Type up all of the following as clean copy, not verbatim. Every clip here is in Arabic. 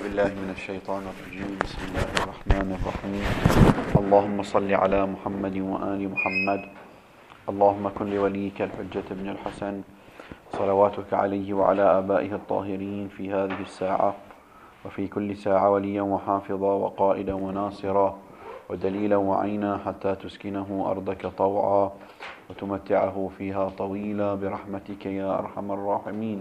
بالله من الشيطان الرجيم. بسم الله الرحمن الرحيم. اللهم صل على محمد وآل محمد. اللهم كن لوليك الحجة بن الحسن صلواتك عليه وعلى آبائه الطاهرين في هذه الساعة وفي كل ساعة وليا وحافظا وقائدا وناصرا ودليلا وعينا حتى تسكنه أرضك طوعا وتمتعه فيها طويلا برحمتك يا أرحم الراحمين.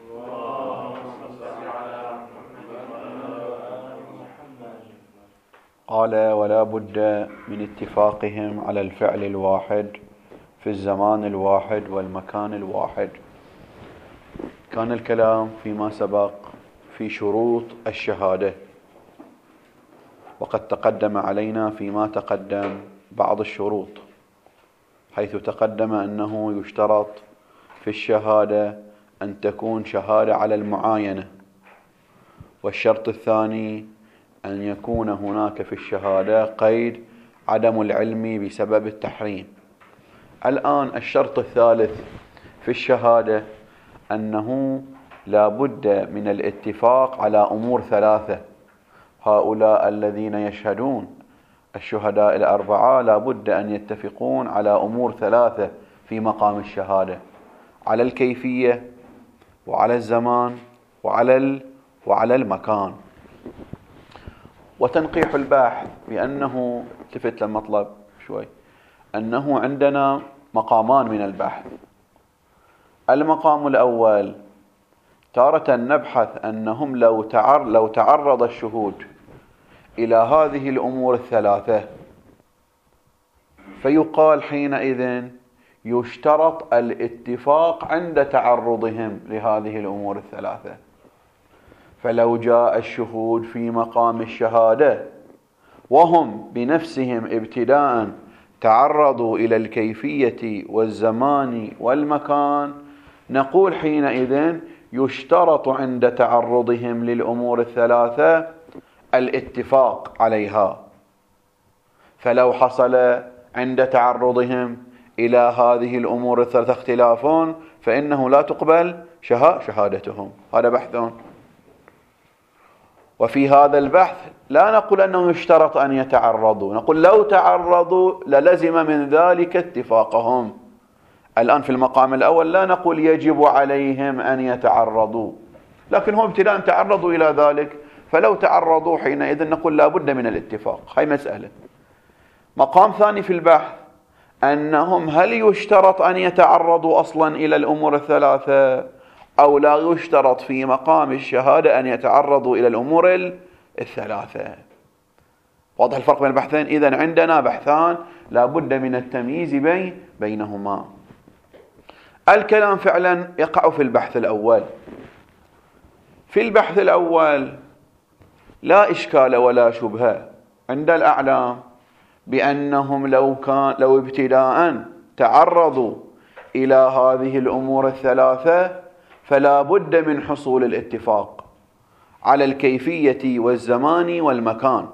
قال: ولا بد من اتفاقهم على الفعل الواحد في الزمان الواحد والمكان الواحد. كان الكلام فيما سبق في شروط الشهادة، وقد تقدم علينا فيما تقدم بعض الشروط، حيث تقدم أنه يشترط في الشهادة أن تكون شهادة على المعاينة، والشرط الثاني أن يكون هناك في الشهادة قيد عدم العلم بسبب التحريم. الآن الشرط الثالث في الشهادة أنه لا بد من الاتفاق على أمور ثلاثة. هؤلاء الذين يشهدون الشهداء الأربعة لا بد أن يتفقون على أمور ثلاثة في مقام الشهادة: على الكيفية وعلى الزمان وعلى المكان. وتنقيح الباحث بأنه التفت للمطلب شوي، أنه عندنا مقامان من البحث. المقام الأول تارة نبحث أنهم لو تعرض الشهود إلى هذه الأمور الثلاثة، فيقال حينئذ يشترط الاتفاق عند تعرضهم لهذه الأمور الثلاثة. فلو جاء الشهود في مقام الشهادة وهم بنفسهم ابتداء تعرضوا إلى الكيفية والزمان والمكان، نقول حينئذ يشترط عند تعرضهم للأمور الثلاثة الاتفاق عليها. فلو حصل عند تعرضهم إلى هذه الأمور الثلاثة اختلاف فإنه لا تقبل شهادتهم. هذا بحث. وفي هذا البحث لا نقول أنه يشترط أن يتعرضوا، نقول لو تعرضوا للزم من ذلك اتفاقهم. الآن في المقام الأول لا نقول يجب عليهم أن يتعرضوا، لكن هم ابتداء تعرضوا إلى ذلك، فلو تعرضوا حينئذ نقول لا بد من الاتفاق. هاي مسألة. مقام ثاني في البحث أنهم هل يشترط أن يتعرضوا أصلا إلى الأمور الثلاثة أو لا يشترط في مقام الشهادة أن يتعرضوا إلى الأمور الثلاثة. واضح الفرق بين البحثين؟ إذن عندنا بحثان لا بد من التمييز بينهما. الكلام فعلا يقع في البحث الأول. في البحث الأول لا إشكال ولا شبهة عند الأعلام بأنهم لو ابتداء تعرضوا إلى هذه الأمور الثلاثة فلا بد من حصول الاتفاق على الكيفية والزمان والمكان.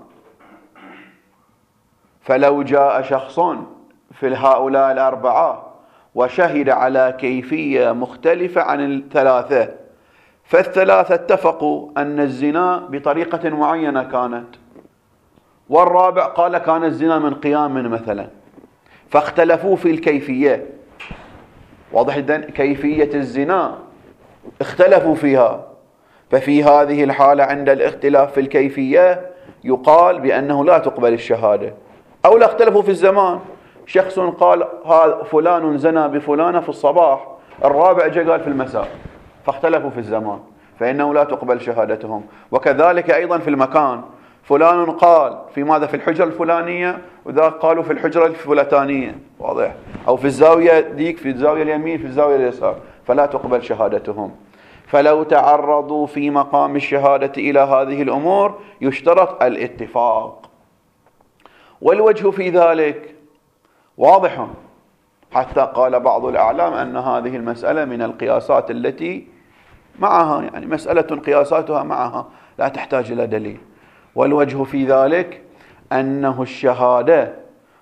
فلو جاء شخص في هؤلاء الأربعة وشهد على كيفية مختلفة عن الثلاثة، فالثلاثة اتفقوا أن الزنا بطريقة معينة كانت، والرابع قال كان الزنا من قيام مثلا، فاختلفوا في الكيفية. واضح جدا؟ كيفية الزنا اختلفوا فيها. ففي هذه الحالة عند الاختلاف في الكيفية يقال بأنه لا تقبل الشهادة. أو لا اختلفوا في الزمان، شخص قال هذا فلان زنى بفلانة في الصباح، الرابع جاء قال في المساء، فاختلفوا في الزمان، فإنه لا تقبل شهادتهم. وكذلك أيضا في المكان، فلان قال في ماذا؟ في الحجرة الفلانية، وذاك قالوا في الحجرة الفلانية. واضح؟ أو في الزاوية ديك، في الزاوية اليمين، في الزاوية اليسار، فلا تقبل شهادتهم. فلو تعرضوا في مقام الشهادة إلى هذه الأمور يشترط الاتفاق. والوجه في ذلك واضح، حتى قال بعض الأعلام أن هذه المسألة من القياسات التي معها، يعني مسألة قياساتها معها لا تحتاج إلى دليل. والوجه في ذلك أنه الشهادة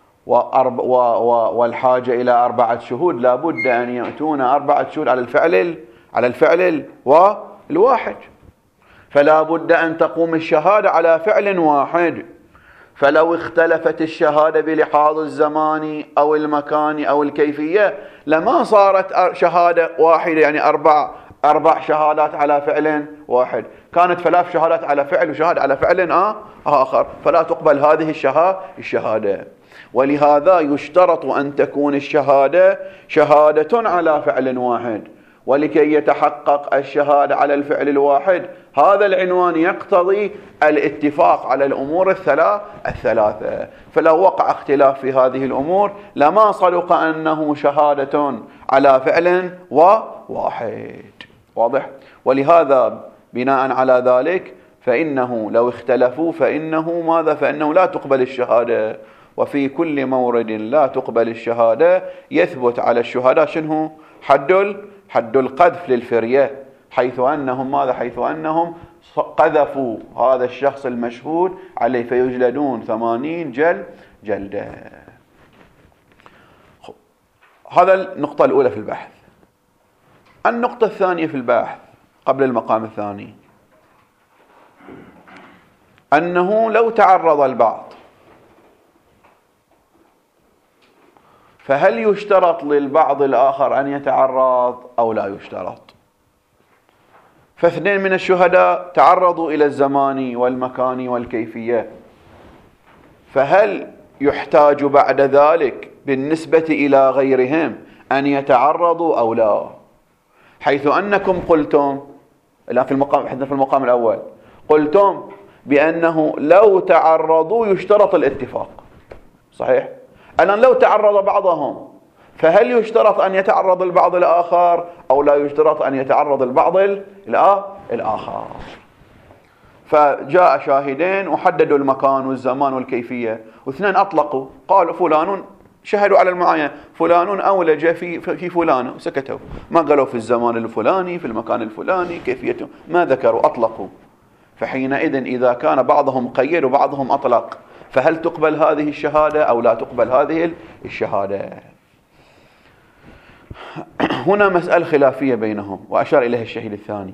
والحاجة إلى 4 شهود لا بد أن يأتون 4 شهود على الفعل الواحد. فلا بد أن تقوم الشهادة على فعل واحد. فلو اختلفت الشهادة بلحاظ الزمان أو المكان أو الكيفية لما صارت شهادة واحدة، يعني أربع شهادات على فعل واحد، كانت 3 شهادات على فعل وشهادة على فعل آخر، فلا تقبل هذه الشهادة. ولهذا يشترط أن تكون الشهادة شهادة على فعل واحد، ولكي يتحقق الشهادة على الفعل الواحد هذا العنوان يقتضي الاتفاق على الأمور الثلاثة. فلو وقع اختلاف في هذه الأمور لما صدق أنه شهادة على فعل واحد. واضح؟ ولهذا بناء على ذلك فإنه لو اختلفوا فإنه لا تقبل الشهادة. وفي كل مورد لا تقبل الشهادة يثبت على الشهداء شنو؟ حد القذف للفرية، حيث أنهم قذفوا هذا الشخص المشهود عليه فيجلدون 80 جلدة. هذا النقطة الأولى في البحث. النقطة الثانية في البحث قبل المقام الثاني أنه لو تعرض البعض فهل يشترط للبعض الآخر أن يتعرض أو لا يشترط؟ فاثنين من الشهداء تعرضوا إلى الزمان والمكان والكيفية، فهل يحتاج بعد ذلك بالنسبة إلى غيرهم أن يتعرضوا أو لا؟ حيث أنكم قلتم الآن في المقام الأول قلتم بأنه لو تعرضوا يشترط الاتفاق، صحيح؟ الآن لو تعرض بعضهم فهل يشترط أن يتعرض البعض الآخر أو لا يشترط أن يتعرض البعض الآخر؟ فجاء شاهدين وحددوا المكان والزمان والكيفية، واثنين أطلقوا قالوا فلان، شهدوا على المعاينة فلان أولج في فلانة وسكتوا، ما قالوا في الزمان الفلاني في المكان الفلاني كيفيته، ما ذكروا، أطلقوا. فحينئذ إذا كان بعضهم قيد وبعضهم أطلق فهل تقبل هذه الشهادة أو لا تقبل هذه الشهادة؟ هنا مسألة خلافية بينهم وأشار إليها الشهيد الثاني.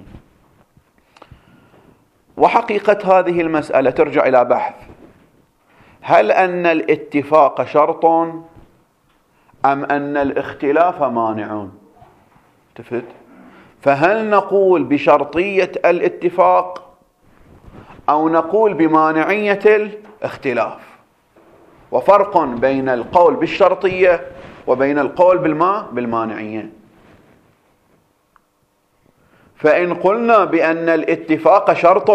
وحقيقة هذه المسألة ترجع إلى بحث: هل أن الاتفاق شرط أم أن الاختلاف مانع؟ تفت؟ فهل نقول بشرطية الاتفاق أو نقول بمانعية الاختلاف؟ وفرق بين القول بالشرطية وبين القول بالمانعية. فإن قلنا بأن الاتفاق شرط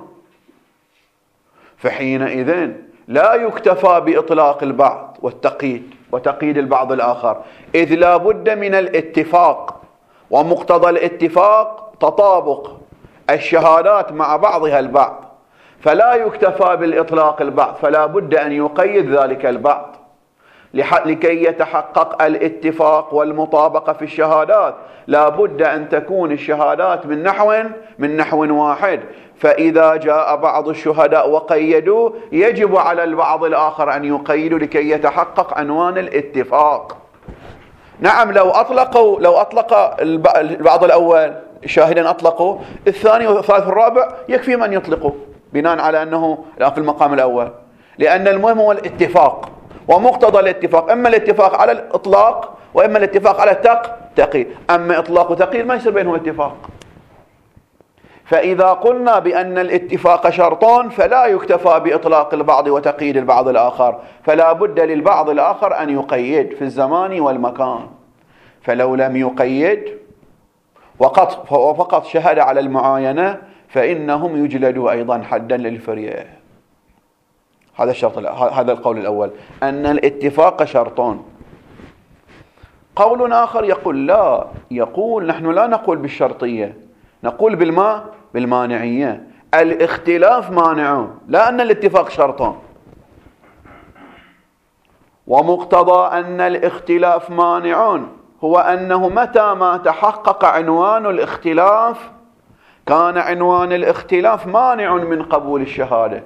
فحينئذ لا يكتفى بإطلاق البعض وتقييد البعض الآخر، إذ لا بد من الاتفاق، ومقتضى الاتفاق تطابق الشهادات مع بعضها البعض، فلا يكتفى بالإطلاق البعض، فلا بد أن يقيد ذلك البعض لكي يتحقق الاتفاق والمطابقة في الشهادات. لا بد أن تكون الشهادات من نحو واحد، فإذا جاء بعض الشهداء وقيدوا يجب على البعض الآخر أن يقيدوا لكي يتحقق عنوان الاتفاق. نعم، لو أطلق البعض الأول الشاهدين أطلقوا، الثاني والثالث والرابع يكفي من يطلقوا بناء على أنه في المقام الأول، لأن المهم هو الاتفاق ومقتضى الاتفاق، إما الاتفاق على الإطلاق وإما الاتفاق على التقييد. أما إطلاق وتقييد ما يصير بينهم اتفاق. فإذا قلنا بأن الاتفاق شرطان فلا يكتفى بإطلاق البعض وتقييد البعض الآخر، فلا بد للبعض الآخر أن يقيد في الزمان والمكان. فلو لم يقيد وفقط شهد على المعاينة فإنهم يجلدوا أيضا حدا للفرية. هذا الشرط، هذا القول الأول، أن الاتفاق شرطان. قول آخر يقول لا، يقول نحن لا نقول بالشرطية، نقول بالمانعية. الاختلاف مانع، لا أن الاتفاق شرطان. ومقتضى أن الاختلاف مانع هو أنه متى ما تحقق عنوان الاختلاف كان عنوان الاختلاف مانع من قبول الشهادة.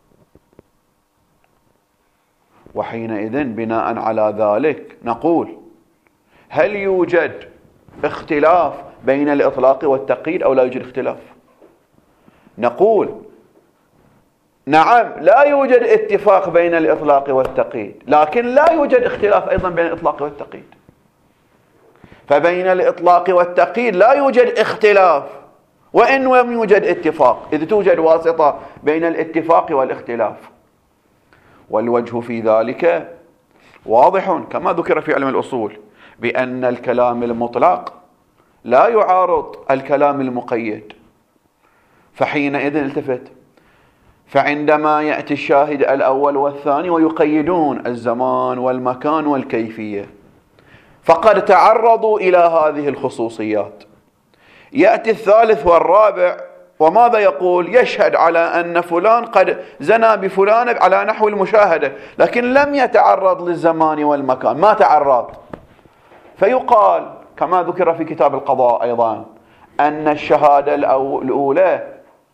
وحينئذ بناء على ذلك نقول: هل يوجد اختلاف بين الإطلاق والتقييد أو لا يوجد اختلاف؟ نقول نعم لا يوجد اتفاق بين الإطلاق والتقييد، لكن لا يوجد اختلاف أيضا بين الإطلاق والتقييد. فبين الإطلاق والتقييد لا يوجد اختلاف وإن لم يوجد اتفاق، إذ توجد واسطة بين الاتفاق والاختلاف. والوجه في ذلك واضح كما ذكر في علم الأصول بأن الكلام المطلق لا يعارض الكلام المقيد. فحينئذ التفت، فعندما يأتي الشاهد الأول والثاني ويقيدون الزمان والمكان والكيفية فقد تعرضوا إلى هذه الخصوصيات، يأتي الثالث والرابع وماذا يقول؟ يشهد على أن فلان قد زنى بفلان على نحو المشاهدة، لكن لم يتعرض للزمان والمكان، ما تعرض. فيقال كما ذكر في كتاب القضاء أيضا أن الشهادة الأولى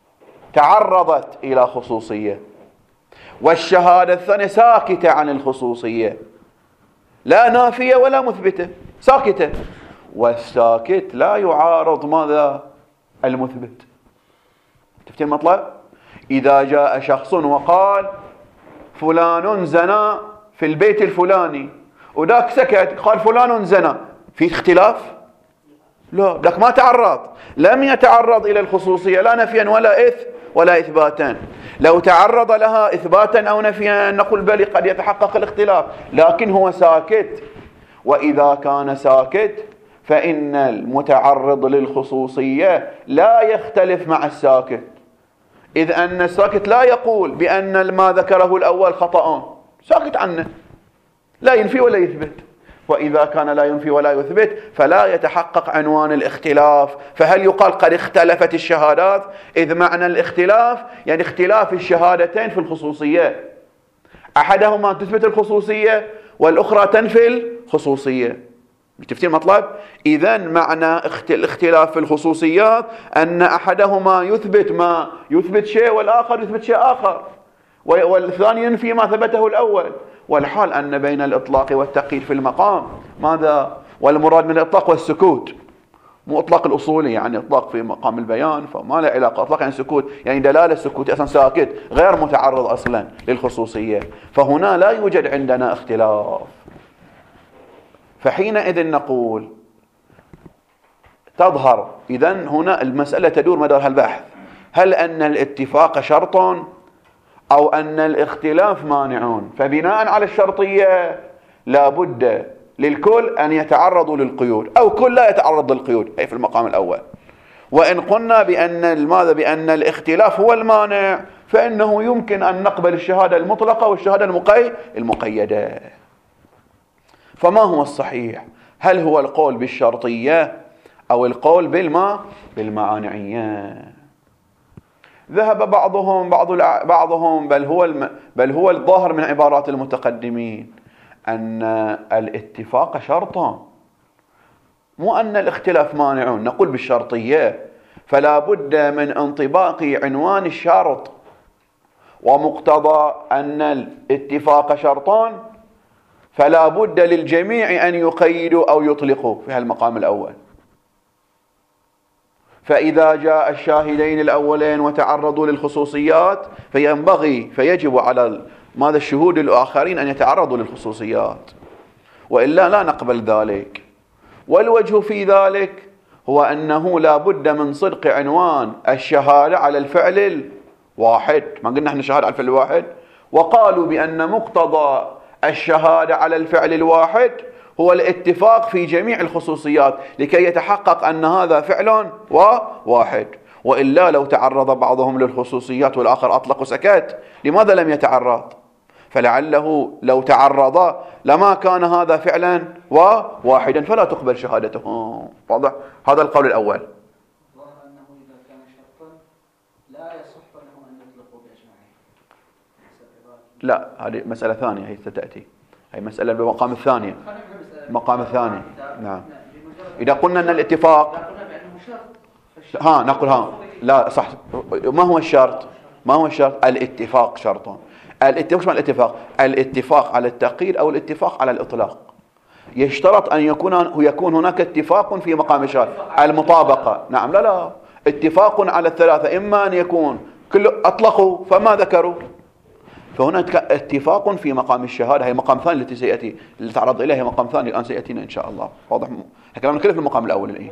تعرضت إلى خصوصية، والشهادة الثانية ساكتة عن الخصوصية، لا نافية ولا مثبتة، ساكتة. والساكت لا يعارض ماذا؟ المثبت. تفتهم المطلب؟ إذا جاء شخص وقال فلان زنى في البيت الفلاني وذاك سكت قال فلان زنى، في اختلاف؟ لا، لك ما تعرض، لم يتعرض إلى الخصوصية لا نفيا ولا إثباتا. لو تعرض لها إثباتا أو نفيا نقول بل قد يتحقق الاختلاف، لكن هو ساكت. وإذا كان ساكت فإن المتعرض للخصوصية لا يختلف مع الساكت، إذ أن الساكت لا يقول بأن ما ذكره الأول خطأ، ساكت عنه، لا ينفي ولا يثبت. وإذا كان لا ينفي ولا يثبت فلا يتحقق عنوان الاختلاف. فهل يقال قد اختلفت الشهادات؟ إذ معنى الاختلاف يعني اختلاف الشهادتين في الخصوصية، أحدهما تثبت الخصوصية والأخرى تنفي الخصوصية. تفتين المطلب؟ إذن معنى الاختلاف في الخصوصيات أن أحدهما يثبت شيء والآخر يثبت شيء آخر، والثاني ينفي ما ثبته الأول. والحال أن بين الإطلاق والتقييد في المقام ماذا؟ والمراد من الإطلاق والسكوت، مو إطلاق الأصولي يعني إطلاق في مقام البيان فما له علاقة، إطلاق يعني سكوت، يعني دلالة السكوت أصلا ساكت غير متعرض أصلا للخصوصية، فهنا لا يوجد عندنا اختلاف. فحينئذ نقول تظهر إذن هنا المسألة تدور مدار البحث، هل أن الاتفاق شرط أو أن الاختلاف مانعون؟ فبناء على الشرطية لا بد للكل أن يتعرضوا للقيود، أو كل لا يتعرض للقيود، أي في المقام الأول. وإن قلنا بأن الاختلاف هو المانع فإنه يمكن أن نقبل الشهادة المطلقة والشهادة المقيدة. فما هو الصحيح؟ هل هو القول بالشرطية أو القول بالمعانعية؟ ذهب بعضهم بل هو الظاهر من عبارات المتقدمين أن الاتفاق شرطا، مو أن الاختلاف مانع. نقول بالشرطية فلا بد من انطباق عنوان الشرط، ومقتضى أن الاتفاق شرطان فلا بد للجميع أن يقيدوا أو يطلقوا في المقام الأول. فإذا جاء الشاهدين الأولين وتعرضوا للخصوصيات فيجب على ماذا الشهود الآخرين أن يتعرضوا للخصوصيات، وإلا لا نقبل ذلك. والوجه في ذلك هو أنه لا بد من صدق عنوان الشهادة على الفعل الواحد. ما قلنا احنا شهادة على الفعل الواحد؟ وقالوا بأن مقتضى الشهادة على الفعل الواحد هو الاتفاق في جميع الخصوصيات لكي يتحقق أن هذا فعل واحد. وإلا لو تعرض بعضهم للخصوصيات والآخر أطلق وسكت، لماذا لم يتعرض؟ فلعله لو تعرض لما كان هذا فعلا واحدا فلا تقبل شهادته. واضح؟ هذا القول الأول. أنه إذا كان شرطا لا يصح له أن يطلقوا بأجمعين. لا، هذه مسألة ثانية هي ستأتي، هي مسألة بالمقام الثاني. المقام الثاني نعم. إذا قلنا أن الاتفاق نقول لا صح. ما هو الشرط؟ الاتفاق شرطان. الاتفاق مع الاتفاق على التقييد أو الاتفاق على الإطلاق. يشترط أن يكون هناك اتفاق في مقام الشرط. المطابقة نعم. لا اتفاق على الثلاثة، إما أن يكون كل أطلقوا فما ذكروا، فهناك اتفاق في مقام الشهادة. هي مقام ثاني التي سيأتي، اللي تعرض إليه هي مقام ثاني الآن سيأتينا إن شاء الله. واضح؟ كلامنا كله في المقام الأول الآن.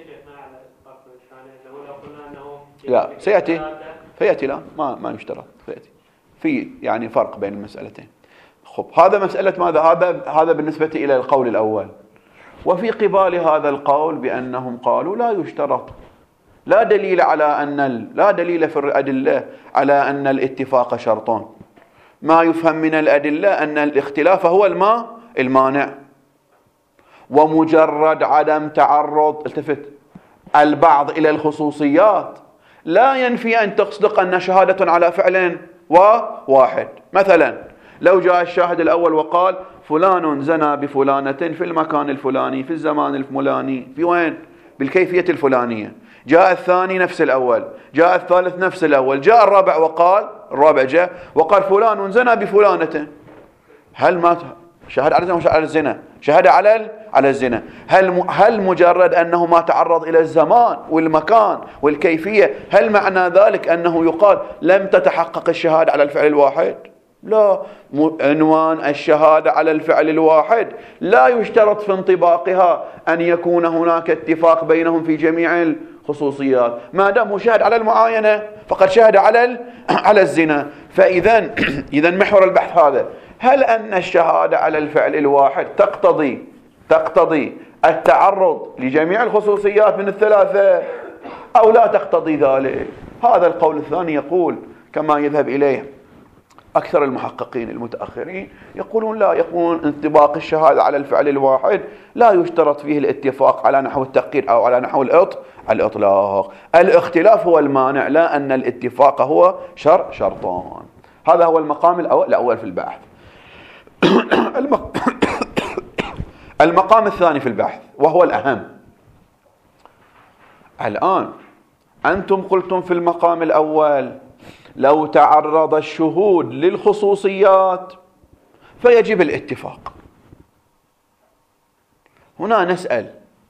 لا سيأتي لا ما يشترط، سيأتي في يعني فرق بين المسألتين. خب هذا مسألة ماذا؟ هذا بالنسبة إلى القول الأول. وفي قبال هذا القول بأنهم قالوا لا يشترط، لا دليل لا دليل في الأدلة على أن الاتفاق شرط. ما يفهم من الأدلة أن الاختلاف هو المانع، ومجرد عدم تعرض البعض إلى الخصوصيات لا ينفي أن تصدق أن شهادة على فعل واحد. مثلا لو جاء الشاهد الأول وقال فلان زنى بفلانة في المكان الفلاني في الزمان الفلاني، في وين؟ بالكيفية الفلانية. جاء الثاني نفس الأول، جاء الثالث نفس الأول، جاء الرابع جاء وقال فلان زنى بفلانة. هل ما شهد على الزنا؟ على الزنا، شهد على الزنا. هل مجرد أنه ما تعرض إلى الزمان والمكان والكيفية هل معنى ذلك أنه يقال لم تتحقق الشهادة على الفعل الواحد؟ لا، عنوان الشهادة على الفعل الواحد لا يشترط في انطباقها أن يكون هناك اتفاق بينهم في جميع الخصوصيات. ما دام شهد على المعاينة فقد شهد على الزنا. فإذا محور البحث هذا، هل أن الشهادة على الفعل الواحد تقتضي التعرض لجميع الخصوصيات من الثلاثة أو لا تقتضي ذلك؟ هذا القول الثاني يقول كما يذهب إليه أكثر المحققين المتأخرين، يقولون لا، يقولون انطباق الشهادة على الفعل الواحد لا يشترط فيه الاتفاق على نحو التقييد أو على نحو الإطلاق. الاختلاف هو المانع، لا أن الاتفاق هو شرطان. هذا هو المقام الأول في البحث. المقام الثاني في البحث وهو الأهم. الآن أنتم قلتم في المقام الأول لو تعرض الشهود للخصوصيات فيجب الاتفاق. هنا نسأل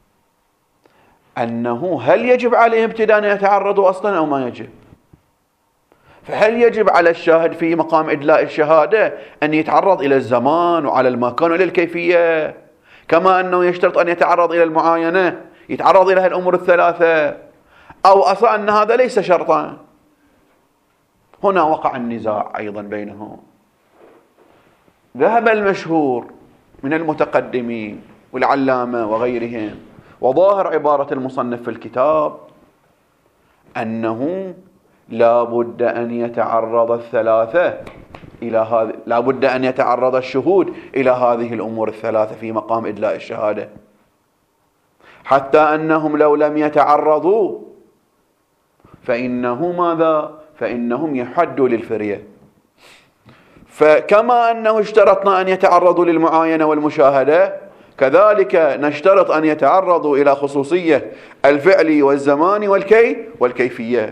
أنه هل يجب عليهم ابتداء أن يتعرضوا أصلا أو ما يجب؟ فهل يجب على الشاهد في مقام إدلاء الشهادة أن يتعرض إلى الزمان وعلى المكان وإلى الكيفية، كما أنه يشترط أن يتعرض إلى المعاينة، يتعرض إلى الأمور الثلاثة، أو أصلا أن هذا ليس شرطا؟ هنا وقع النزاع أيضا بينهم. ذهب المشهور من المتقدمين والعلامة وغيرهم، وظاهر عبارة المصنف في الكتاب، أنه لا بد أن يتعرض الثلاثة إلى هذه، لا بد أن يتعرض الشهود إلى هذه الأمور الثلاثة في مقام إدلاء الشهادة، حتى أنهم لو لم يتعرضوا فإنهم يحدوا للفرية. فكما أنه اشترطنا أن يتعرضوا للمعاينة والمشاهدة، كذلك نشترط أن يتعرضوا إلى خصوصية الفعل والزمان والكيفية.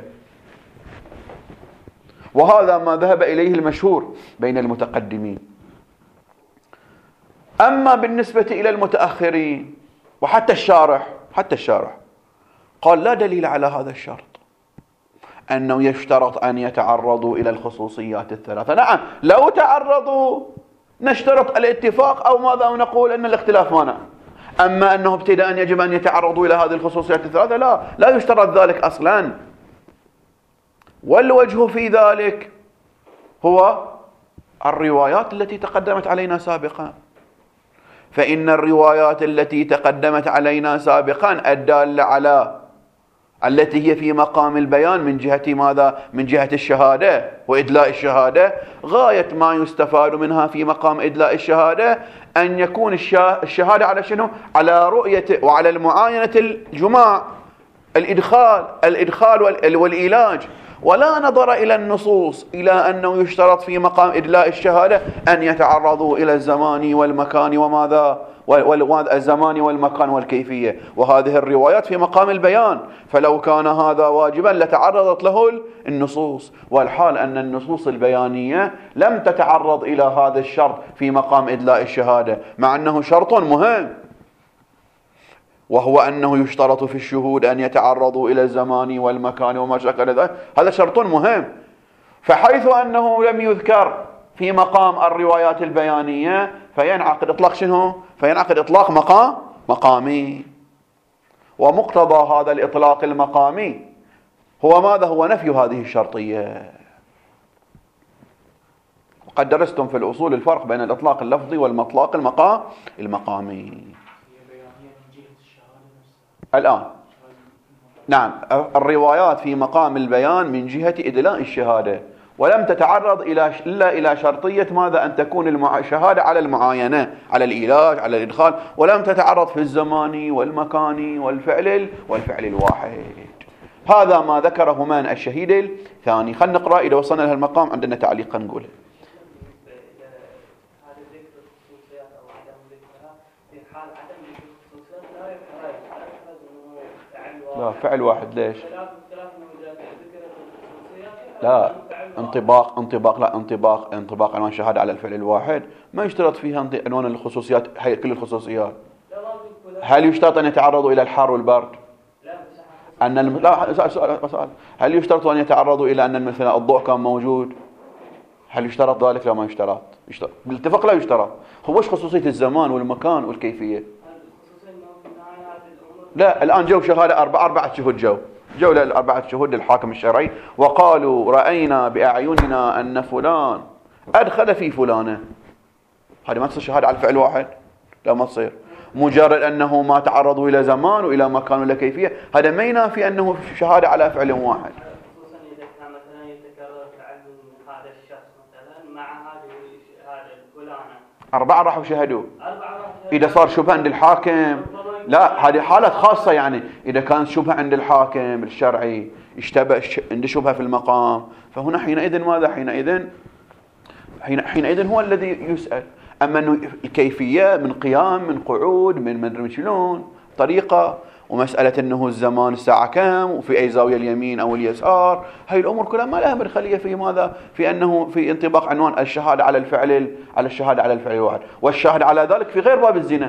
وهذا ما ذهب إليه المشهور بين المتقدمين. أما بالنسبة إلى المتأخرين وحتى الشارح قال لا دليل على هذا الشرط، أنه يشترط أن يتعرضوا إلى الخصوصيات الثلاثة. نعم لو تعرضوا نشترط الاتفاق أو ماذا، ونقول أن الاختلاف مانع. أما أنه ابتداء يجب أن يتعرضوا إلى هذه الخصوصيات الثلاثة، لا يشترط ذلك أصلا. والوجه في ذلك هو الروايات التي تقدمت علينا سابقا. فإن الروايات التي تقدمت علينا سابقا الدالة على التي هي في مقام البيان من جهة ماذا؟ من جهة الشهادة وإدلاء الشهادة، غاية ما يستفاد منها في مقام إدلاء الشهادة أن يكون الشهادة على شنو؟ على رؤية وعلى المعاينة الجماع، الإدخال والإيلاج، ولا نظر إلى النصوص إلى أنه يشترط في مقام إدلاء الشهادة أن يتعرضوا إلى الزمان والمكان وماذا؟ الزمان والمكان والكيفية. وهذه الروايات في مقام البيان، فلو كان هذا واجبا لتعرضت له النصوص، والحال أن النصوص البيانية لم تتعرض إلى هذا الشرط في مقام إدلاء الشهادة، مع أنه شرط مهم. وهو أنه يشترط في الشهود أن يتعرضوا إلى الزمان والمكان وما شكل ذلك، هذا شرط مهم. فحيث أنه لم يذكر في مقام الروايات البيانية فينعقد إطلاق شنو؟ فينعقد إطلاق مقامي. ومقتضى هذا الإطلاق المقامي هو ماذا؟ هو نفي هذه الشرطية. وقد درستم في الأصول الفرق بين الإطلاق اللفظي والمطلق المقامي. الآن نعم، الروايات في مقام البيان من جهة إدلاء الشهادة، ولم تتعرض إلا إلى شرطية ماذا؟ أن تكون الشهادة على المعاينة، على الإيلاج، على الإدخال، ولم تتعرض في الزمان والمكان والفعل الواحد. هذا ما ذكره من الشهيد الثاني. خلينا نقرأ إذا وصلنا لهذا المقام عندنا تعليق نقوله. لا فعل واحد ليش؟ لا انطباق عنوان شهادة على الفعل الواحد ما يشترط فيها عنوان الخصوصيات، هي كل الخصوصيات. هل يشترط أن يتعرضوا إلى الحار والبرد؟ سؤال. هل يشترط أن يتعرضوا إلى أن مثلا الضوء كان موجود؟ هل يشترط ذلك؟ لا ما يشترط. بالاتفاق لا يشترط. هو وش خصوصية الزمان والمكان والكيفية؟ لا الآن جو شهادة أربعة شهود جو للأربعة شهود للحاكم الشرعي وقالوا رأينا بأعيننا أن فلان أدخل في فلانة. هذه ما تصير شهادة على الفعل واحد؟ لا ما تصير. مجرد أنه ما تعرضوا إلى زمان وإلى مكان وإلى كيفية، هذا ما ينافي أنه شهادة على فعل واحد. خصوصا إذا كان مثلا يتكرر تعلم هذا الشخص مثلا مع هذا الفلانة 4 راحوا شهدوا. إذا صار شبهة عند الحاكم، لا هذه حالة خاصة، يعني إذا كان شبهة عند الحاكم الشرعي اشتبه عنده شبهة في المقام، فهنا حينئذ ماذا؟ حينئذ هو الذي يسأل. أما أنه الكيفية من قيام من قعود من مدري شلون طريقة، ومسألة أنه الزمان الساعة كم وفي أي زاوية اليمين أو اليسار، هاي الأمور كلها ما لها مدخلية في ماذا؟ في أنه في انطباق عنوان الشهادة على الشهادة على الفعل الواحد، والشاهد على ذلك في غير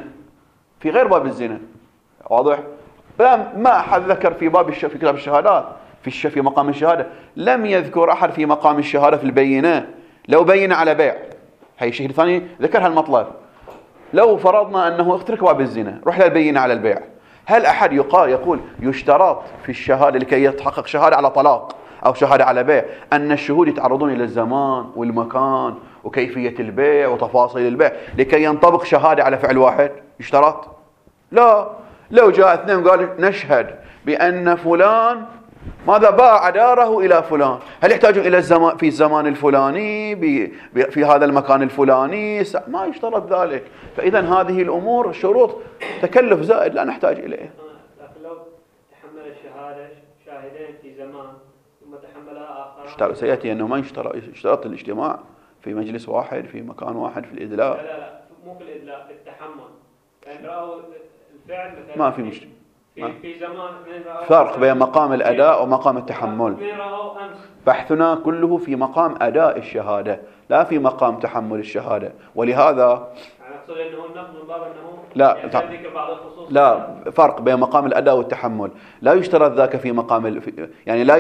باب الزنا، واضح؟ ما أحد ذكر في كتاب الشهادات في مقام الشهادة، لم يذكر أحد في مقام الشهادة في البينة لو بين على بيع. هاي الشيء الثاني ذكر هالمطلب. لو فرضنا أنه اترك باب الزنا، روح للبينة على البيع، هل أحد يقول يشترط في الشهادة لكي يتحقق شهادة على طلاق أو شهادة على بيع أن الشهود يتعرضون إلى الزمان والمكان وكيفية البيع وتفاصيل البيع لكي ينطبق شهادة على فعل واحد؟ يشترط؟ لا. لو جاء اثنين قال نشهد بأن فلان ماذا باع داره إلى فلان، هل يحتاجون إلى الزمان في الزمان الفلاني في هذا المكان الفلاني؟ ما يشترط ذلك. فإذا هذه الأمور شروط تكلف زائد لا نحتاج إليه. لكن لو تحمل الشهادة شاهدين في زمان ثم تحملها آخر، سيأتي أنه ما يشترط الاجتماع في مجلس واحد في مكان واحد في الإدلاء. لا مو في الإدلاء، في التحمل. يعني رأوا الفعل مثلا ما في مشكلة. في زمان فرق بين مقام الأداء ومقام التحمل. بحثنا كله في مقام أداء الشهادة لا في مقام تحمل الشهادة. ولهذا يعني أقصد أنه النقد من باب أنه بعض الخصوص. لا فرق بين مقام الأداء والتحمل. لا يشترط ذاك في مقام يعني لا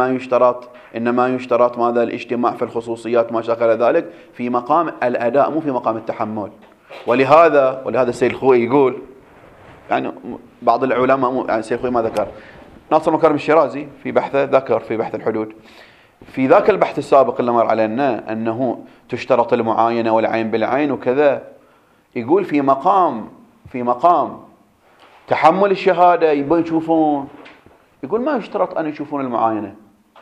إنما يشترط ماذا؟ الاجتماع في الخصوصيات ما شاكل ذلك في مقام الأداء مو في مقام التحمل. ولهذا السيد الخوئي يقول، يعني بعض العلماء يعني السيد الخوئي ما ذكر، ناصر مكرم الشيرازي في بحثه ذكر في بحث الحدود في ذاك البحث السابق اللي مر علينا أنه تشترط المعاينة والعين بالعين وكذا، يقول في مقام تحمل الشهادة يبون يشوفون، يقول ما يشترط أن يشوفون المعاينة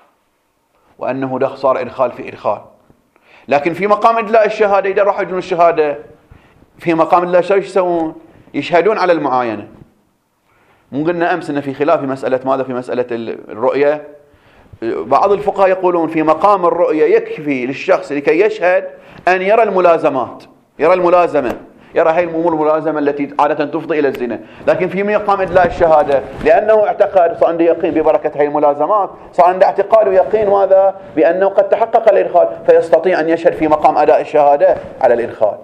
وأنه ده صار إدخال في إدخال، لكن في مقام إدلاء الشهادة إذا راحوا يجون الشهادة في مقام إدلاء الشهادة ايش يسوون؟ يشهدون على المعاينة. مو قلنا أمس أن في خلاف في مسألة ماذا؟ في مسألة الرؤية. بعض الفقهاء يقولون في مقام الرؤية يكفي للشخص لكي يشهد أن يرى الملازمات، يرى الملازمة، يرى هاي الأمور الملازمة التي عادة تفضي إلى الزنا. لكن في مقام إدلاء الشهادة لأنه اعتقد صار عنده يقين ببركة هاي الملازمات، صار عنده اعتقاد ويقين ماذا؟ بأنه قد تحقق الإدخال، فيستطيع أن يشهد في مقام أداء الشهادة على الإدخال.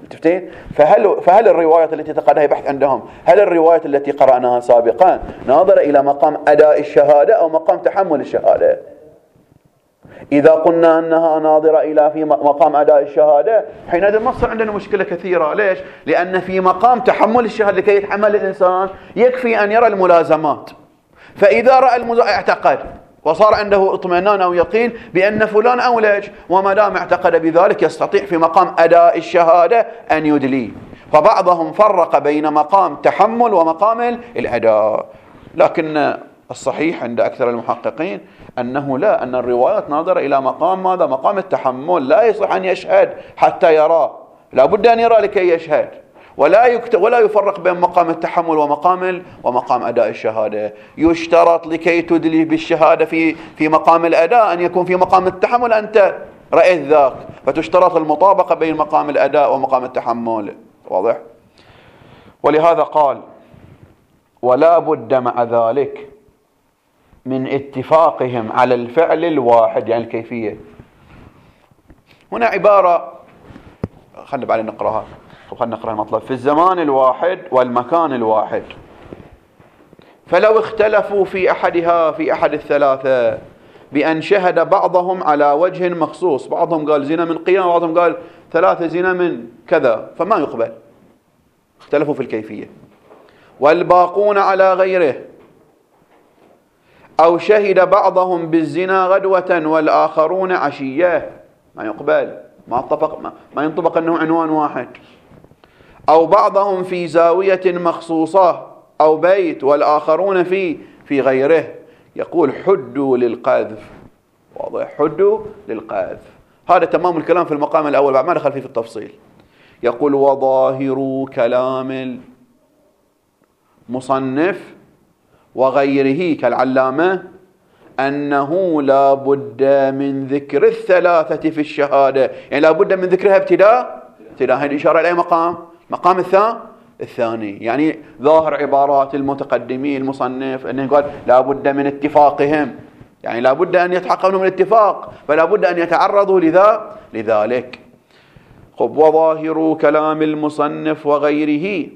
متفقين؟ فهل الروايات التي تقرأها بحث عندهم، هل الروايات التي قرأناها سابقا ناظرة إلى مقام أداء الشهادة أو مقام تحمل الشهادة؟ إذا قلنا أنها ناظرة إلى في مقام أداء الشهادة حينئذ ما تصير عندنا مشكلة كثيرة. ليش؟ لأن في مقام تحمل الشهادة لكي يتحمل الإنسان يكفي أن يرى الملازمات، فإذا رأى اعتقد وصار عنده اطمئنان أو يقين بأن فلان أولج، وما دام اعتقد بذلك يستطيع في مقام أداء الشهادة أن يدلي. فبعضهم فرق بين مقام تحمل ومقام الأداء، لكن الصحيح عند أكثر المحققين أنه لا، أن الروايات ناظرة إلى مقام ماذا؟ مقام التحمل. لا يصح أن يشهد حتى يرى، لا بد أن يرى لكي يشهد، ولا يفرق بين مقام التحمل ومقام أداء الشهادة. يشترط لكي تدلي بالشهادة في مقام الأداء أن يكون في مقام التحمل أنت رأيت ذاك، فتشترط المطابقة بين مقام الأداء ومقام التحمل. واضح؟ ولهذا قال: ولا بد مع ذلك من اتفاقهم على الفعل الواحد، يعني الكيفية. هنا عبارة خلنا بعدين نقرأها، خلنا نقرأ المطلب: في الزمان الواحد والمكان الواحد، فلو اختلفوا في أحدها في أحد الثلاثة بأن شهد بعضهم على وجه مخصوص، بعضهم قال زنا من قيام، بعضهم قال 3 زنا من كذا، فما يقبل، اختلفوا في الكيفية. والباقون على غيره، أو شهد بعضهم بالزنا غدوة والآخرون عشية، ما يقبل، ما ينطبق أنه عنوان واحد. أو بعضهم في زاوية مخصوصة أو بيت والآخرون في غيره، يقول حدوا للقذف. واضح؟ حدوا للقذف. هذا تمام الكلام في المقام الأول، بعد ما دخل فيه في التفصيل. يقول: وظاهر كلام المصنف وغيره كالعلامة أنه لا بد من ذكر الثلاثة في الشهادة، يعني لا بد من ذكرها ابتداء. هذه الإشارة إلى مقام الثاني، يعني ظاهر عبارات المتقدمين المصنف أنه قال لا بد من اتفاقهم، يعني لا بد أن يتحققوا من الاتفاق، فلا بد أن يتعرضوا لذلك. وظاهر كلام المصنف وغيره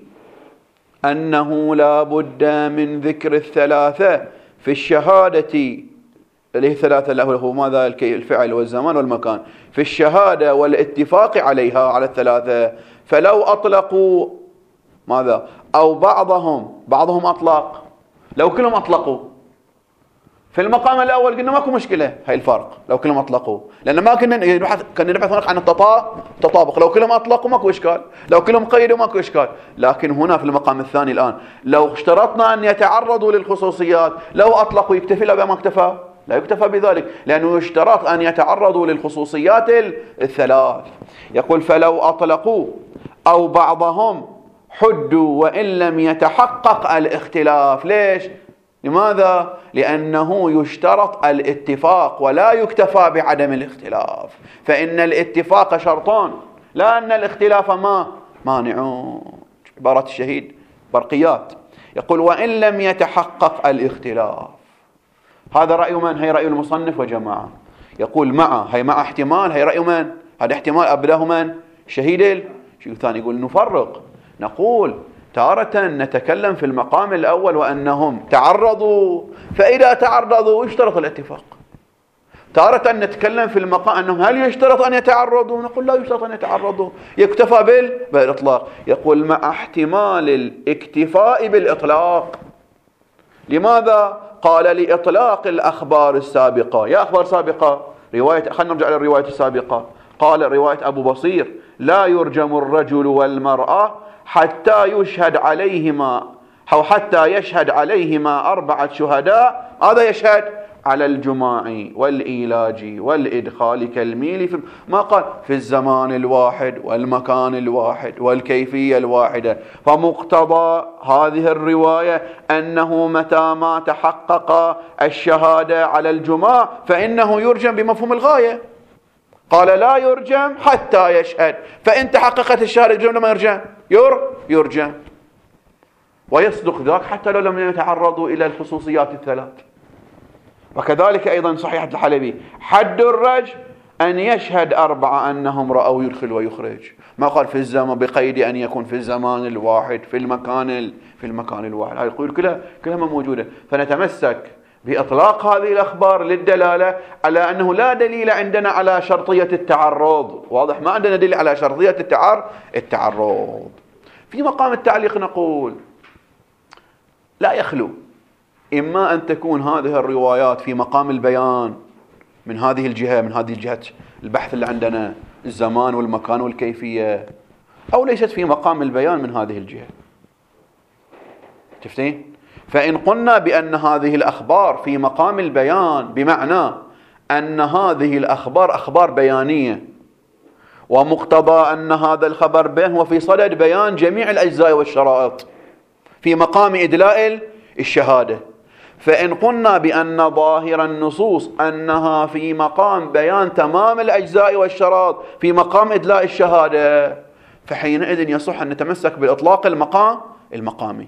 أنه لا بد من ذكر الثلاثة في الشهادة، اللي هي ثلاثة له ماذا؟ الفعل والزمان والمكان، في الشهادة والاتفاق عليها على الثلاثة. فلو أطلقوا ماذا؟ أو بعضهم أطلق، لو كلهم أطلقوا في المقام الأول قلنا ماكو مشكلة، هاي الفرق، لو كلهم أطلقوا، لأن ما كنا نبحث هناك عن التطابق. لو كلهم أطلقوا ماكو إشكال، لو كلهم قيدوا ماكو إشكال. لكن هنا في المقام الثاني الآن لو اشترطنا أن يتعرضوا للخصوصيات، لو أطلقوا يكتفي، لا ما اكتفى، لا يكتفى بذلك، لأنه يشترط أن يتعرضوا للخصوصيات الثلاث. يقول: فلو أطلقوا أو بعضهم حدوا وإن لم يتحقق الاختلاف. ليش؟ لماذا؟ لأنه يشترط الاتفاق ولا يكتفى بعدم الاختلاف، فإن الاتفاق شرطان، لا أن الاختلاف مانعون. عبارة الشهيد برقيات. يقول: وإن لم يتحقق الاختلاف. هذا رأي من؟ هي رأي المصنف وجماعة. يقول مع احتمال، هي رأي من؟ هذا احتمال أبداه من؟ شهيد الثاني. يقول نفرق، نقول تارة نتكلم في المقام الأول وأنهم تعرضوا، فإذا تعرضوا يشترط الاتفاق. تارة نتكلم في المقام أنهم هل يشترط أن يتعرضوا، نقول لا يشترط أن يتعرضوا، يكتفى بالإطلاق. يقول مع احتمال الاكتفاء بالإطلاق. لماذا؟ قال: لإطلاق الأخبار السابقة. يا أخبار سابقة، رواية، خلينا نرجع للرواية السابقة. قال رواية أبو بصير: لا يرجم الرجل والمرأة حتى يشهد عليهما، أو حتى يشهد عليهما 4 شهداء. هذا يشهد على الجماع والإيلاج والإدخال كالميل ما قال في الزمان الواحد والمكان الواحد والكيفية الواحدة. فمقتضى هذه الرواية أنه متى ما تحقق الشهادة على الجماع فإنه يرجم بمفهوم الغاية. قال: لا يرجم حتى يشهد، فإن تحققت الشهادة يرجم لما يرجم. ويصدق ذاك حتى لو لم يتعرضوا إلى الخصوصيات الثلاث. وكذلك أيضا صحيحة الحلبي: حد الرجم أن يشهد 4 أنهم رأوا يدخل ويخرج. ما قال في الزمان بقيد أن يكون في الزمان الواحد في المكان الواحد. هاي القيود كلها موجودة. فنتمسك بإطلاق هذه الأخبار للدلالة على أنه لا دليل عندنا على شرطية التعرض. واضح؟ ما عندنا دليل على شرطية التعرض. في مقام التعليق نقول لا يخلو إما أن تكون هذه الروايات في مقام البيان من هذه الجهة البحث اللي عندنا الزمان والمكان والكيفية، أو ليست في مقام البيان من هذه الجهة. شفتين؟ فإن قلنا بأن هذه الأخبار في مقام البيان بمعنى أن هذه الأخبار أخبار بيانية، ومقتضى أن هذا الخبر بيان هو في صدد بيان جميع الأجزاء والشرائط في مقام إدلاء الشهادة. فإن قلنا بأن ظاهر النصوص أنها في مقام بيان تمام الأجزاء والشرائط في مقام إدلاء الشهادة، فحينئذ يصح أن نتمسك بالإطلاق المقامي.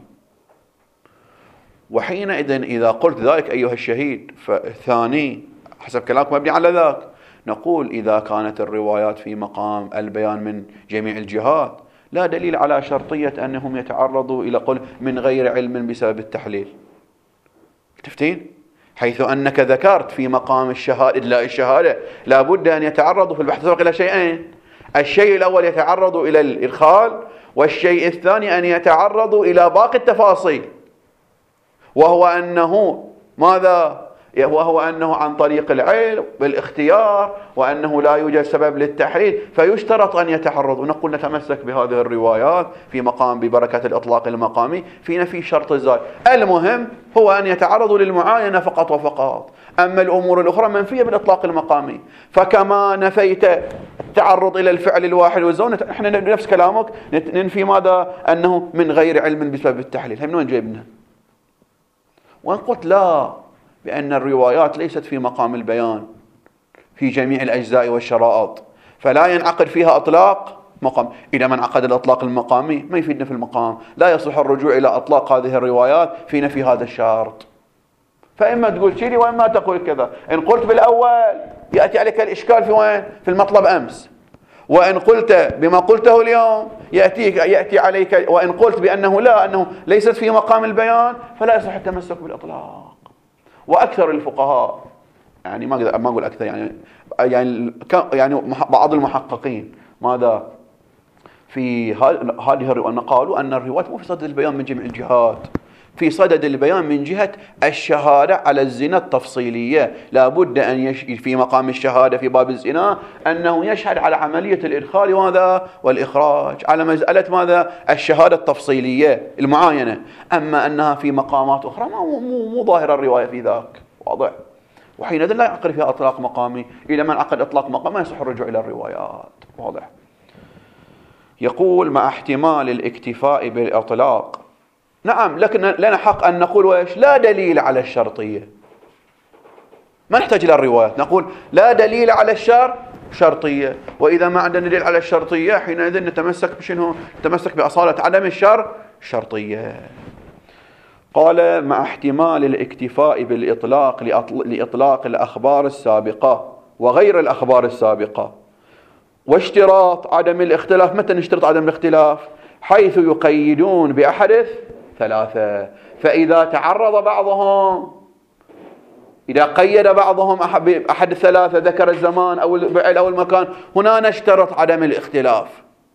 وحينئذ إذا قلت ذلك أيها الشهيد، فالثاني حسب كلامك مبني على ذاك، نقول إذا كانت الروايات في مقام البيان من جميع الجهات لا دليل على شرطية أنهم يتعرضوا إلى قول من غير علم بسبب التحليل. تفتين؟ حيث أنك ذكرت في مقام الشهادة إدلاء الشهادة لابد أن يتعرضوا في البحث السابق إلى شيئين: الشيء الأول يتعرضوا إلى الإدخال، والشيء الثاني أن يتعرضوا إلى باقي التفاصيل، وهو أنه ماذا؟ وهو أنه عن طريق العلم بالاختيار، وأنه لا يوجد سبب للتحريض، فيشترط أن يتعرضوا. نقول نتمسك بهذه الروايات في مقام ببركة الإطلاق المقامي في نفي شرط الزائد. المهم هو أن يتعرضوا للمعاينة فقط وفقط، أما الأمور الأخرى منفية بالإطلاق المقامي. فكما نفيت التعرض إلى الفعل الواحد والزون، احنا نفس كلامك ننفي ماذا؟ أنه من غير علم بسبب التحليل. هم من وين جايبنا؟ وأن قلت لا، بأن الروايات ليست في مقام البيان في جميع الأجزاء والشرائط، فلا ينعقد فيها إطلاق مقام. إذا ما انعقد الإطلاق المقامي ما يفيدنا في المقام، لا يصح الرجوع إلى إطلاق هذه الروايات في نفي هذا الشرط. فإما تقول شيء وإما تقول كذا. إن قلت بالأول يأتي عليك الإشكال في وين؟ في المطلب أمس. وإن قلت بما قلته اليوم يأتي عليك. وإن قلت بأنه لا، أنه ليست في مقام البيان، فلا يصح التمسك بالإطلاق. وأكثر الفقهاء، يعني ما أقول أكثر، يعني بعض المحققين ماذا في هذه الرواية قالوا أن الرواية مو في صدد البيان من جميع الجهات، في صدد البيان من جهة الشهادة على الزنا التفصيلية. لابد أن في مقام الشهادة في باب الزنا أنه يشهد على عملية الإدخال وماذا والإخراج، على مسألة ماذا الشهادة التفصيلية المعاينة. أما أنها في مقامات أخرى مو ظاهر الرواية في ذاك. واضح؟ وحينئذ لا يعقد فيها إطلاق مقامي. إذا ما انعقد إطلاق مقامي يصح الرجوع إلى الروايات. واضح؟ يقول مع احتمال الاكتفاء بالإطلاق. نعم، لكن لنا حق أن نقول وإيش؟ لا دليل على الشرطية. ما نحتاج إلى الروايات، نقول لا دليل على شرطية. وإذا ما عندنا دليل على الشرطية حينئذ نتمسك بشنو؟ نتمسك بأصالة عدم الشرطية. قال مع احتمال الاكتفاء بالإطلاق لإطلاق الأخبار السابقة وغير الأخبار السابقة، واشتراط عدم الاختلاف. متى نشترط عدم الاختلاف؟ حيث يقيدون بأحد 3. فإذا تعرض بعضهم، إذا قيد بعضهم أحد 3 ذكر الزمان أو الفعل أو المكان، هنا نشترط عدم الاختلاف.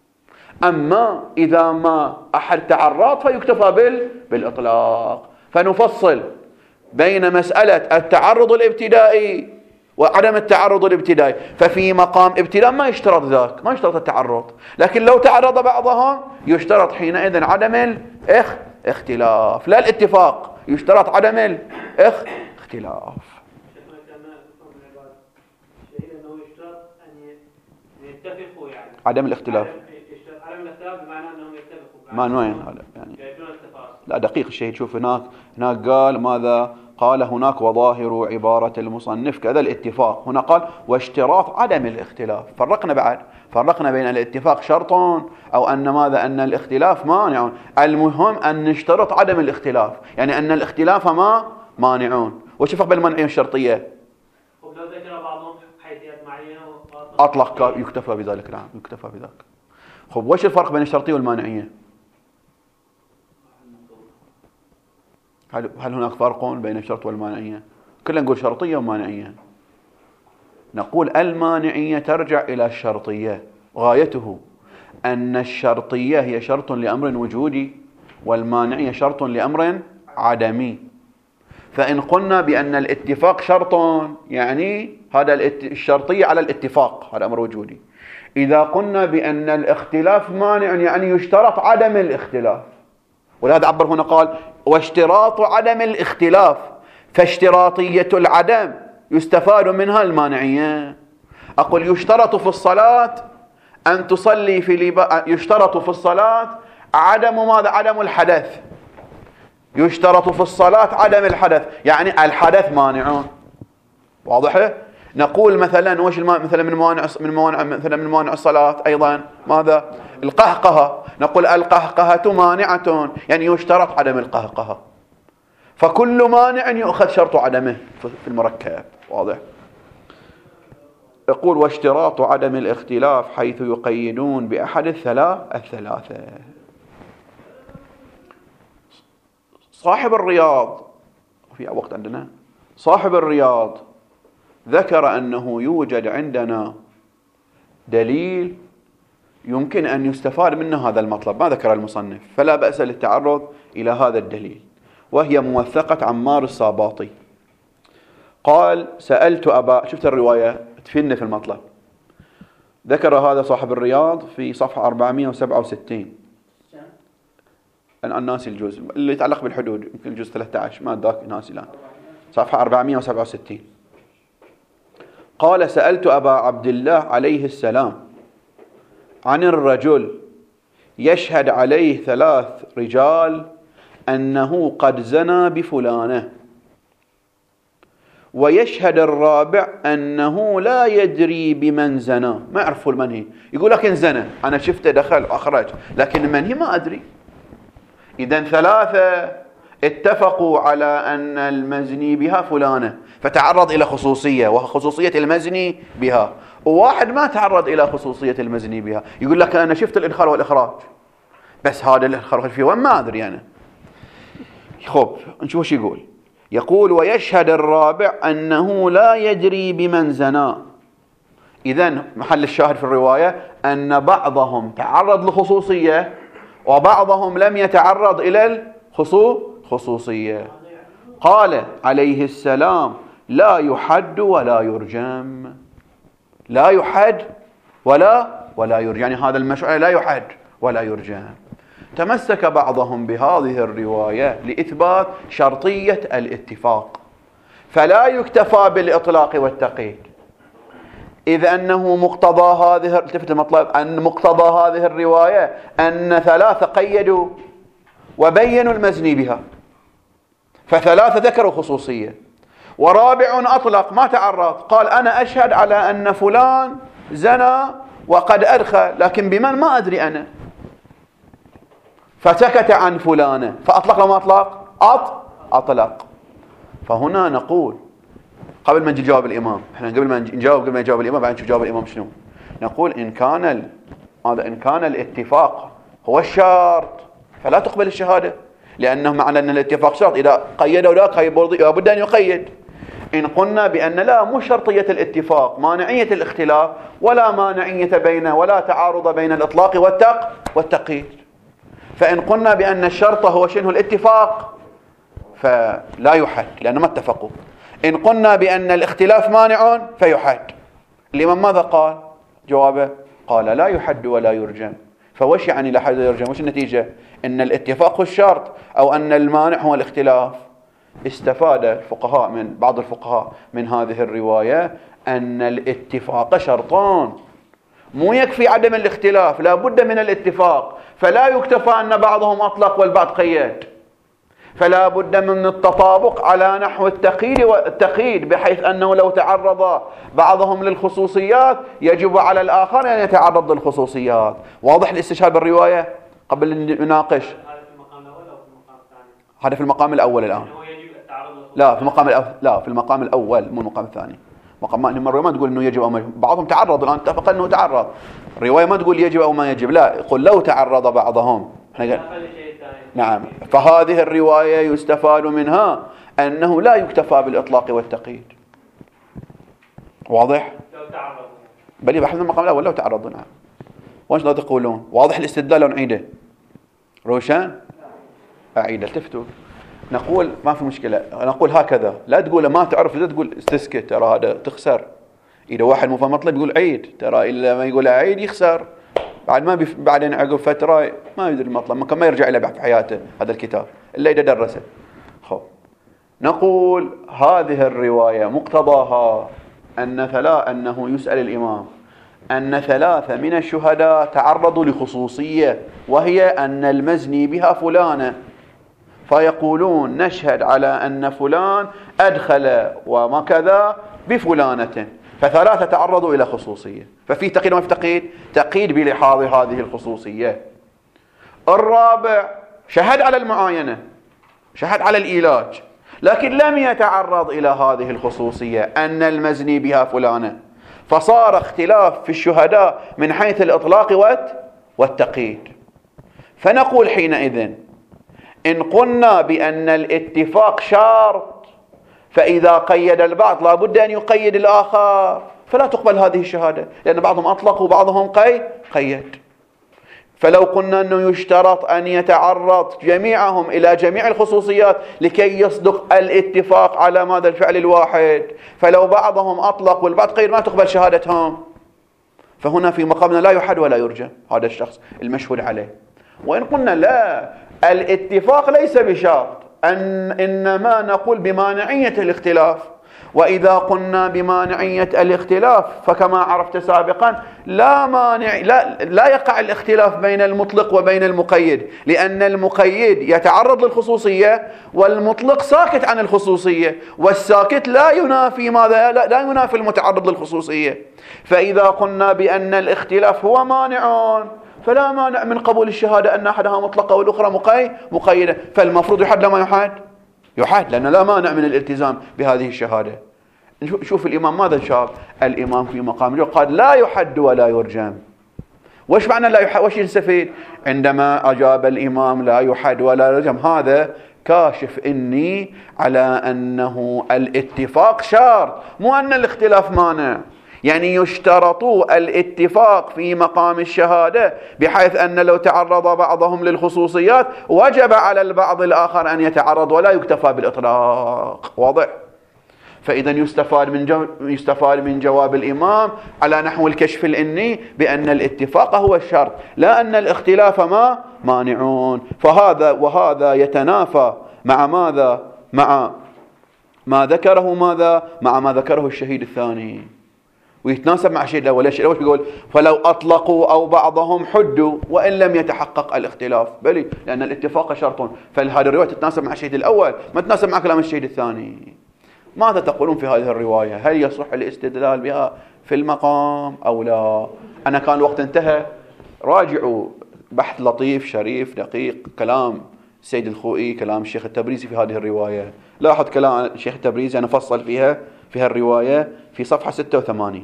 أما إذا ما أحد تعرض فيكتفى بالإطلاق. فنفصل بين مسألة التعرض الابتدائي وعدم التعرض الابتدائي. ففي مقام ابتداء ما يشترط ذاك، ما يشترط التعرض، لكن لو تعرض بعضهم يشترط حينئذ عدم الاختلاف، لا الاتفاق، يشترط عدم الاختلاف. عدم الاختلاف. عدم الاختلاف بمعنى انهم يتفقوا. ما وين هذا يعني؟ لا دقيق الشيء. شوف هناك قال ماذا؟ قال هناك وظاهر عبارة المصنف كذا الاتفاق. هنا قال واشتراط عدم الاختلاف. فرقنا بين الاتفاق شرط أو أن ماذا؟ أن الاختلاف مانع. المهم أن نشترط عدم الاختلاف، يعني أن الاختلاف ما مانعون. وش الفرق بين المنع والشرطية؟ لو وذكر بعضهم حيثيات معينة أطلق يكتفى بذلك. نعم يكتفى بذلك. خب وش الفرق بين الشرطية والمانعية؟ هل هناك فرق بين الشرط والمانعية؟ كلنا نقول شرطية ومانعية. نقول المانعية ترجع إلى الشرطية، غايته أن الشرطية هي شرط لأمر وجودي والمانعية شرط لأمر عدمي. فإن قلنا بأن الاتفاق شرط يعني هذا الشرطية على الاتفاق، هذا أمر وجودي. إذا قلنا بأن الاختلاف مانع يعني يشترط عدم الاختلاف، ولهذا عبر هنا قال واشتراط عدم الاختلاف، فاشتراطية العدم يستفاد منها المانعية. أقول يشترط في الصلاة أن تصلي يشترط في الصلاة عدم ماذا؟ عدم الحدث. يشترط في الصلاة عدم الحدث، يعني الحدث مانع. واضح؟ نقول مثلا وش مثلا من موانع الصلاة أيضا ماذا؟ القهقهة. نقول القهقهة مانعة، يعني يشترط عدم القهقهة. فكل مانع يؤخذ شرط عدمه في المركب. واضح؟ يقول واشتراط عدم الاختلاف حيث يقيدون بأحد الثلاثة. صاحب الرياض في وقت عندنا صاحب الرياض ذكر أنه يوجد عندنا دليل يمكن أن يستفاد منه هذا المطلب، ما ذكر المصنف، فلا بأس للتعرض إلى هذا الدليل، وهي موثقة عمار الصاباطي. قال سألت شفت الرواية تفيدنا في المطلب. ذكر هذا صاحب الرياض في صفحة 467. الناس الجزء اللي يتعلق بالحدود يمكن الجزء 13 ما ذاك ناسي الآن، صفحة 467. قال سألت أبا عبد الله عليه السلام عن الرجل يشهد عليه 3 رجال أنه قد زنى بفلانة، ويشهد الرابع أنه لا يدري بمن زنى، ما يعرفوا المنهي، يقول لكن زنى أنا شفته دخل وأخرج لكن المنهي ما أدري. إذن 3 اتفقوا على أن المزني بها فلانة فتعرض إلى خصوصية وخصوصية المزني بها، وواحد ما تعرض إلى خصوصية المزني بها، يقول لك أنا شفت الإدخال والإخراج بس هذا الإدخال فيه وما أدري أنا. خب نشوف وش يقول. يقول ويشهد الرابع أنه لا يدري بمن زنى. إذن محل الشاهد في الرواية أن بعضهم تعرض لخصوصية وبعضهم لم يتعرض إلى الخصوصية. قال عليه السلام لا يحد ولا يرجم. لا يحد ولا يرجم، يعني هذا المشروع لا يحد ولا يرجم. تمسك بعضهم بهذه الرواية لإثبات شرطية الاتفاق، فلا يكتفى بالإطلاق والتقييد، إذ أنه مقتضى هذه المطلب أن مقتضى هذه الرواية أن 3 قيدوا وبينوا المزني بها، ف3 ذكروا خصوصية، ورابع أطلق ما تعرض، قال أنا أشهد على أن فلان زنى وقد أدخل لكن بمن ما أدري أنا، فسكت عن فلانة فأطلق لما أطلق. فهنا نقول قبل ما نجي جواب الإمام، احنا قبل ما نجاوب الإمام بعدين نشوف جواب الإمام شنو. نقول إن كان الاتفاق هو الشرط فلا تقبل الشهادة، لأنه معنى أن الاتفاق شرط، إذا قيد أو لا قيد لابد أن يقيد. إن قلنا بأن لا مو شرطية الاتفاق، مانعية الاختلاف ولا مانعية ولا تعارض بين الإطلاق والتقييد. فإن قلنا بأن الشرط هو شنو الاتفاق فلا يحد لأنه ما اتفقوا. إن قلنا بأن الاختلاف مانع فيحد. الإمام ماذا قال؟ جوابه قال لا يحد ولا يرجم. فوش يعني لا حد ولا يرجم؟ وش النتيجة؟ إن الاتفاق هو الشرط أو أن المانع هو الاختلاف. استفاد بعض الفقهاء من هذه الرواية أن الاتفاق شرطان، مو يكفي عدم الاختلاف، لا بد من الاتفاق، فلا يكتفى أن بعضهم أطلق والبعض قيد، فلا بد من التطابق على نحو التقييد بحيث أنه لو تعرض بعضهم للخصوصيات يجب على الآخر أن يتعرض للخصوصيات. واضح الاستشهاد بالرواية قبل أن نناقش؟ هذا في المقام الأول أو في المقام الثاني؟ هذا في المقام الأول الآن. هو يجب التعرض لا في المقام الأول مو المقام الثاني. مقام الرواية ما تقول انه يجب او ما يجب. بعضهم تعرض الان، اتفق انه تعرض. الرواية ما تقول يجب او ما يجب، لا، يقول لو تعرض بعضهم. نعم. فهذه الرواية يستفاد منها انه لا يكتفى بالاطلاق والتقييد. واضح؟ لو تعرض بل بحث المقام الاول لو تعرضوا. نعم. وايش لا تقولون؟ واضح الاستدلال ولا نعيده؟ روشن؟ اعيد التفتوا. نقول ما في مشكلة، نقول هكذا، لا تقول ما تعرف، لا تقول استسكت، ترى هذا تخسر. إذا واحد مو فاهم مطلب يقول عيد، ترى إلا ما يقول عيد يخسر. بعد ما بعدين عقب فترة ما يدري المطلب، ما يرجع إلى في حياته هذا الكتاب إلا إذا درسه. خب نقول هذه الرواية مقتضاها أنه يسأل الإمام أن 3 من الشهداء تعرضوا لخصوصية، وهي أن المزني بها فلانة، فيقولون نشهد على أن فلان أدخل وما كذا بفلانة، ف3 تعرضوا إلى خصوصية، ففي تقييد وما في تقييد؟ تقييد بلحاظ هذه الخصوصية. الرابع شهد على المعاينة، شهد على العلاج، لكن لم يتعرض إلى هذه الخصوصية أن المزني بها فلانة، فصار اختلاف في الشهداء من حيث الإطلاق والتقييد. فنقول حينئذ إن قلنا بأن الاتفاق شرط، فإذا قيد البعض لا بد أن يقيد الآخر، فلا تقبل هذه الشهادة، لأن بعضهم أطلق وبعضهم قيد. فلو قلنا أنه يشترط أن يتعرض جميعهم إلى جميع الخصوصيات لكي يصدق الاتفاق على ماذا الفعل الواحد، فلو بعضهم أطلق والبعض قيد ما تقبل شهادتهم. فهنا في مقامنا لا يحد ولا يرجم هذا الشخص المشهود عليه. وإن قلنا لا، الاتفاق ليس بشرط، إنما نقول بمانعية الاختلاف. وإذا قلنا بمانعية الاختلاف فكما عرفت سابقا لا يقع الاختلاف بين المطلق وبين المقيد، لأن المقيد يتعرض للخصوصية والمطلق ساكت عن الخصوصية، والساكت لا ينافي ماذا؟ لا ينافي المتعرض للخصوصية. فإذا قلنا بأن الاختلاف هو مانع، فلا مانع من قبول الشهادة أن أحدها مطلقة والأخرى مقيدة، فالمفروض يحد لما يحد، لأن لا مانع من الالتزام بهذه الشهادة. شوف الإمام ماذا شاف؟ الإمام في مقام قال لا يحد ولا يرجم. وش معنى لا يحد؟ وش يستفيد؟ عندما أجاب الإمام لا يحد ولا يرجم، هذا كاشف إني على أنه الاتفاق شرط، مو أن الاختلاف مانع. يعني يشترط الاتفاق في مقام الشهادة بحيث أن لو تعرض بعضهم للخصوصيات وجب على البعض الآخر أن يتعرض ولا يكتفى بالإطلاق. واضح؟ فإذا يستفاد من جواب الإمام على نحو الكشف الإني بأن الاتفاق هو الشرط، لا أن الاختلاف مانعون. وهذا يتنافى مع ماذا؟ مع ما ذكره الشهيد الثاني، ويتناسب مع الشيء الأول. الشيء الأول بيقول فلو أطلقوا أو بعضهم حدوا وإن لم يتحقق الاختلاف، بلي لأن الاتفاق شرط. فهذه الرواية تتناسب مع الشهيد الأول، ما تتناسب مع كلام الشهيد الثاني. ماذا تقولون في هذه الرواية؟ هل يصح الاستدلال بها في المقام أو لا؟ أنا كان الوقت انتهى، راجعوا بحث لطيف شريف دقيق، كلام السيد الخوئي، كلام الشيخ التبريزي في هذه الرواية. لاحظ كلام الشيخ التبريزي أنا فصل فيها الرواية في صفحة 86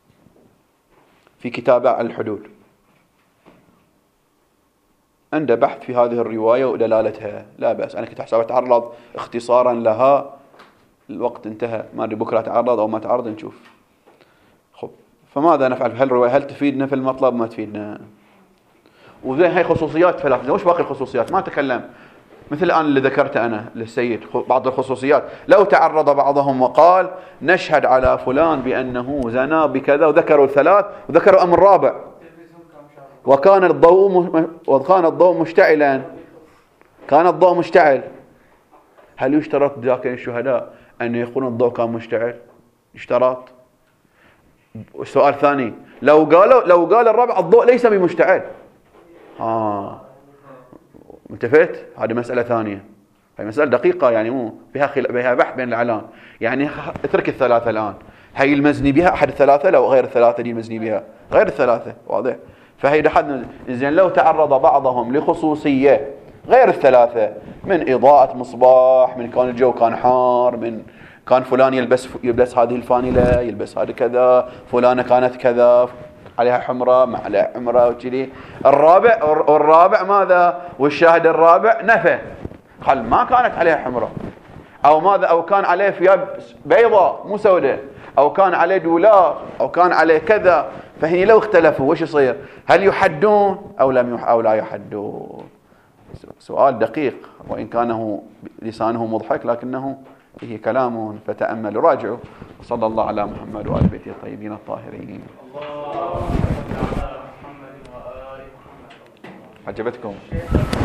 في كتاب الحدود، عنده بحث في هذه الرواية ودلالتها. لا بأس، أنا كنت أحسب أتعرض اختصارا لها، الوقت انتهى، ما أدري بكرة تعرض أو ما تعرض نشوف. خب، فماذا نفعل في هالرواية؟ هل تفيدنا في المطلب ما تفيدنا؟ وزين هاي خصوصيات ثلاثة، وش باقي الخصوصيات؟ ما تكلم. مثل الآن اللي ذكرته أنا للسيد بعض الخصوصيات، لو تعرض بعضهم وقال نشهد على فلان بأنه زنا بكذا، وذكروا الثلاث وذكروا أمر رابع، وكان الضوء مشتعلا، كان الضوء مشتعل، هل يشترط ذاك الشهداء أن يكون الضوء كان مشتعل؟ يشترط. السؤال الثاني، لو قال الرابع الضوء ليس بمشتعل، انتفت؟ هذه مسألة ثانية، هي مسألة دقيقة، يعني مو بها بحث بين الإعلان. يعني اترك الثلاثة الآن، هي المزني بها أحد الثلاثة، لو غير الثلاثة دي المزني بها غير الثلاثة، واضح؟ فهي حد زين لو تعرض بعضهم لخصوصية غير الثلاثة، من إضاءة مصباح، من كان الجو كان حار، من كان فلان يلبس هذه الفانيلة، يلبس هذا كذا، فلانة كانت كذا عليها حمرة ما عليها حمرة وكذي. الرابع ماذا؟ والشاهد الرابع نفى، قال ما كانت عليها حمرة، أو ماذا؟ أو كان عليه ثياب بيضاء مو سوداء، أو كان عليه دولار، أو كان عليه كذا. فهني لو اختلفوا وش يصير؟ هل يحدون أو لا يحدون؟ سؤال دقيق، وإن كان لسانه مضحك لكنه فيه كلام، فتأملوا راجعوا. صلى الله على محمد وآل بيته الطيبين الطاهرين. اللهم صل على محمد وآل محمد. عجبتكم؟